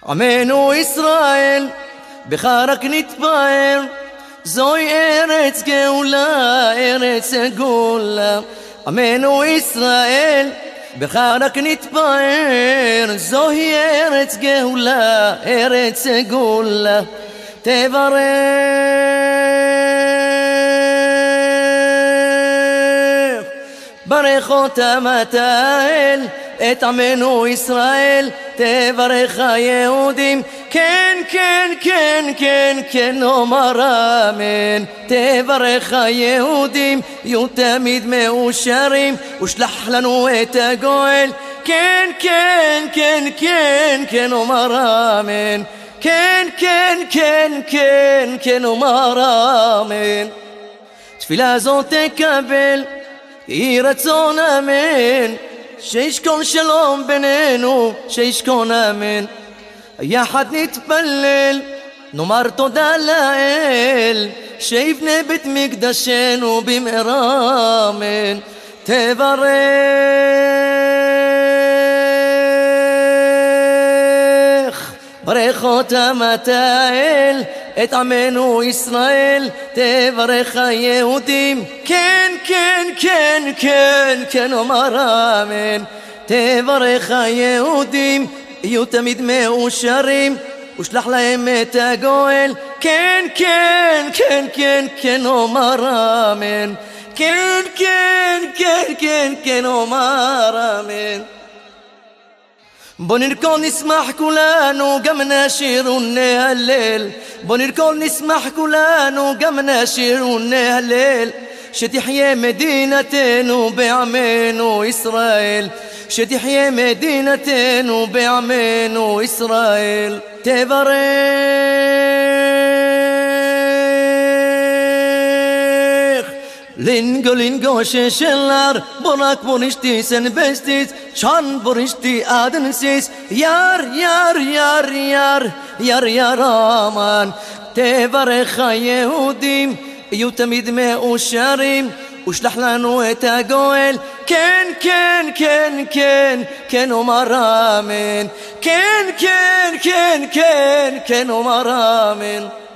עמנו ישראל, בך רק נתפאר, זוהי ארץ גאולה, ארץ גאולה. עמנו ישראל, בך רק נתפאר, זוהי ארץ גאולה, ארץ גאולה. תברך, ברך אותם אתה אל, את עמנו ישראל, תברך היהודים, כן כן כן כן כן נאמר אמן. תברך היהודים, יהיו תמיד מאושרים, ושלח לנו את הגואל, כן כן כן כן כן נאמר אמן. כן כן כן כן כן נאמר אמן. תפילה זאת תקבל, יהי רצון אמן, שישכון שלום בינינו, שישכון אמן. יחד נתפלל, נאמר תודה לאל, שיבנה בית מקדשנו במהרה אמן. תברך, ברך אותם אתה אל, את עמנו ישראל, תברך היהודים, כן כן כן כן כן נאמר אמן. תברך היהודים, יהיו תמיד מאושרים, ושלח להם את הגואל, כן כן כן כן כן נאמר אמן. כן כן כן כן כן נאמר אמן. בוא נרקוד נשמח כולנו, גם נשיר ונהלל. בוא נרקוד נשמח כולנו, גם נשיר ונהלל. שתחיה מדינתנו בעמנו ישראל, שתחיה מדינתנו בעמנו ישראל. תברך, Lingo lingo şeşeller, bonak bonişti sen bestit, çan bonişti adınsiz, yar yar yar yar yar yar aman. תברך היהודים, יהיו תמיד מאושרים, ושלח לנו את הגואל, כן כן כן כן כן נאמר אמן. כן כן כן כן כן נאמר אמן.